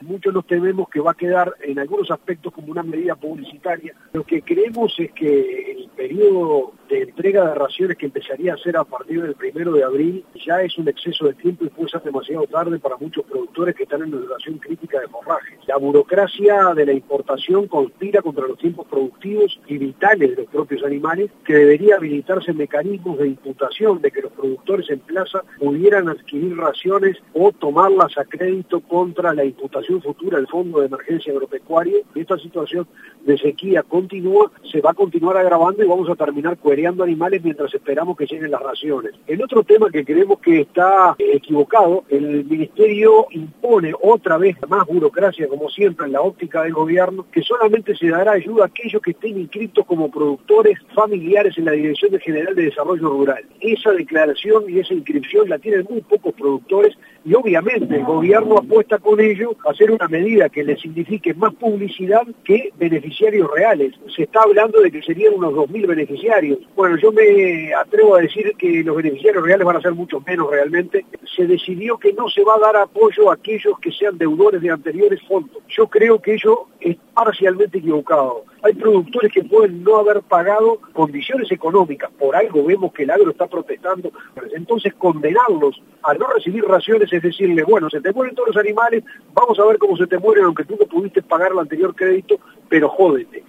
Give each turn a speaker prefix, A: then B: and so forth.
A: Muchos nos tememos que va a quedar en algunos aspectos como una medida publicitaria. Lo que creemos es que el periodo de entrega de raciones que empezaría a ser a partir del 1 de abril ya es un exceso de tiempo y puede ser demasiado tarde para muchos productores que están en una situación crítica de forraje. La burocracia de la importación conspira contra los tiempos productivos y vitales de los propios animales, que debería habilitarse mecanismos de imputación de que los productores en plaza pudieran adquirir raciones o tomarlas a crédito contra la imputación futura del Fondo de Emergencia Agropecuario. Esta situación de sequía continúa, se va a continuar agravando y vamos a terminar cuereando animales mientras esperamos que lleguen las raciones. El otro tema que creemos que está equivocado, el Ministerio impone otra vez más burocracia, como siempre en la óptica del gobierno, que solamente se dará ayuda a aquellos que estén inscritos como productores familiares en la Dirección General de Desarrollo Rural. Esa declaración y esa inscripción la tienen muy pocos productores y obviamente el gobierno apuesta con ello a hacer una medida que le signifique más publicidad que beneficiarios reales. Se está hablando de que serían unos 2.000 beneficiarios. Bueno, yo me atrevo a decir que los beneficiarios reales van a ser mucho menos realmente. Se decidió que no se va a dar apoyo a aquellos que sean deudores de anteriores fondos. Yo creo que ello es parcialmente equivocado. Hay productores que pueden no haber pagado condiciones económicas, por algo vemos que el agro está protestando, entonces condenarlos a no recibir raciones es decirle, bueno, se te mueren todos los animales, vamos a ver cómo se te mueren aunque tú no pudiste pagar el anterior crédito, pero jódete.